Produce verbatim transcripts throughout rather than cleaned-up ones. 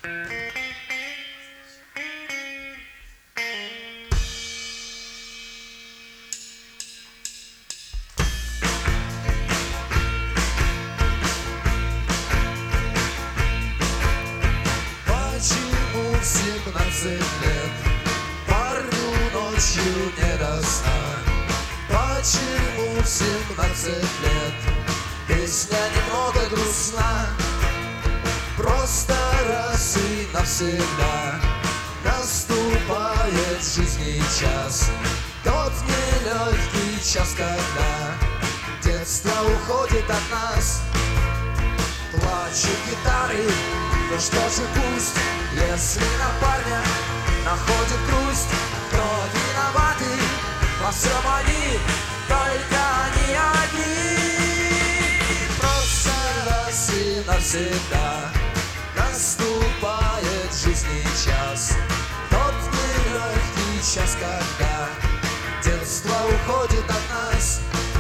Почему в семнадцать лет парню ночью не до сна? Почему в семнадцать лет песня немного грустна? Просто раз и навсегда наступает в жизни час, тот нелегкий час, когда детство уходит от нас. Плачут гитары, ну что же пусть, если на парня находит грусть, то виноваты во всем они, только они одни. Просто раз и навсегда наступает в жизни час, тот нелегкий час, когда детство уходит от нас.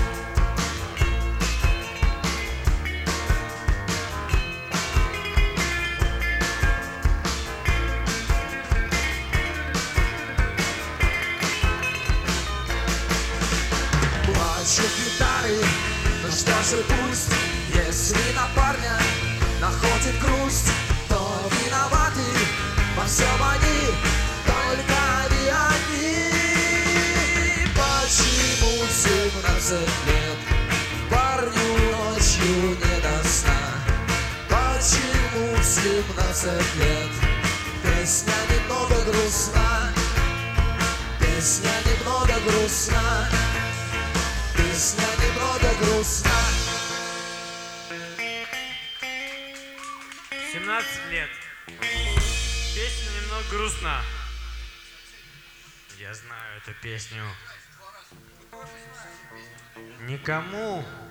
Плачут гитары, ну что же пусть, если на парня находит грусть, то виноваты во всем они, только они одни. Почему в семнадцать лет парню ночью не до сна? Почему в семнадцать лет песня немного грустна? Песня немного грустна. Песня немного грустна. семнадцать лет. Песня немного грустна. Я знаю эту песню. Никому